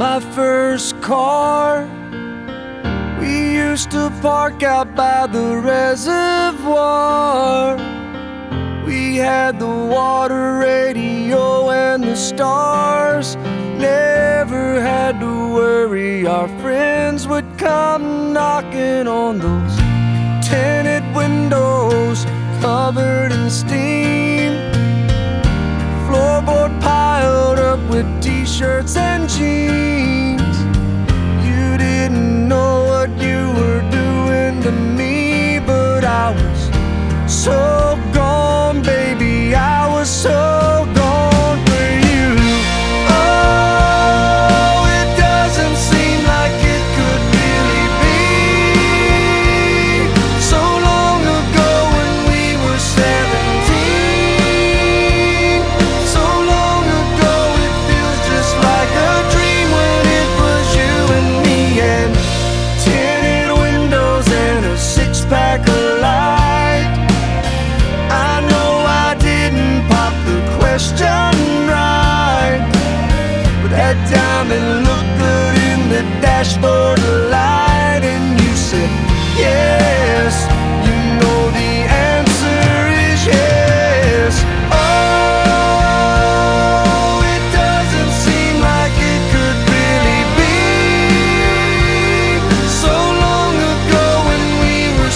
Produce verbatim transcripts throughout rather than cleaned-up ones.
my first car. We used to park out by the reservoir. We had the water radio and the stars. Never had to worry our friends would come knocking on those tinted windows covered in steam. Floorboard piled up with t-shirts and jeans. You didn't know what you were doing to me, but I was so gone, baby, I was so gone for you. Oh, it doesn't seem like it could really be so long ago when we were seventeen. So long ago it feels just like a dream when it was you and me, and tinted windows and a six-pack of light. I know I didn't pop the question right, but that diamond looked good in the dashboard light, and you said yes. You know the answer is yes. Oh, it doesn't seem like it could really be so long ago when we were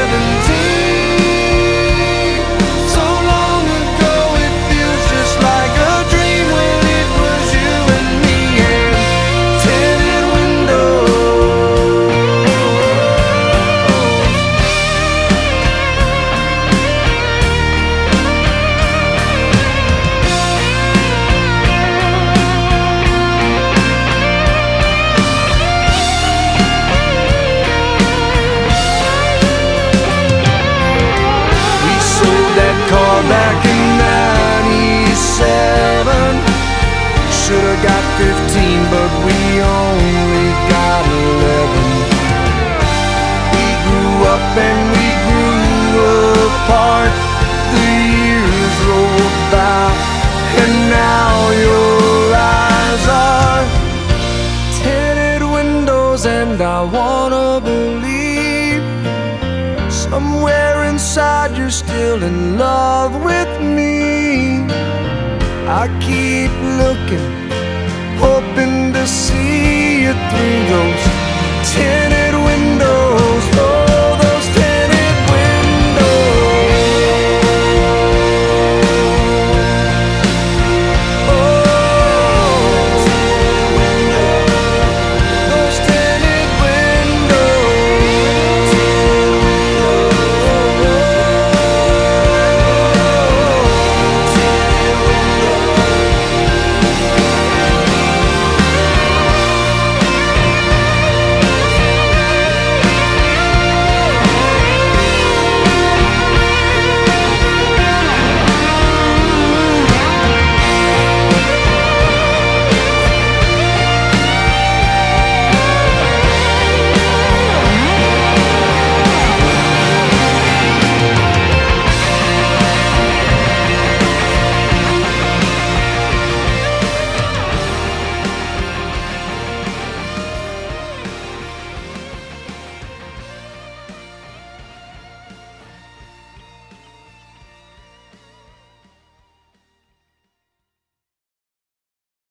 seventeen. So long ago it feels just like a dream when it was you and me and tinted windows. We sold that car back in ninety-seven. Should've got fifteen, but we only got eleven. We grew up and we grew apart. The years rolled by, and now your eyes are tinted windows, and I wanna believe somewhere inside you're still in love with me. I keep looking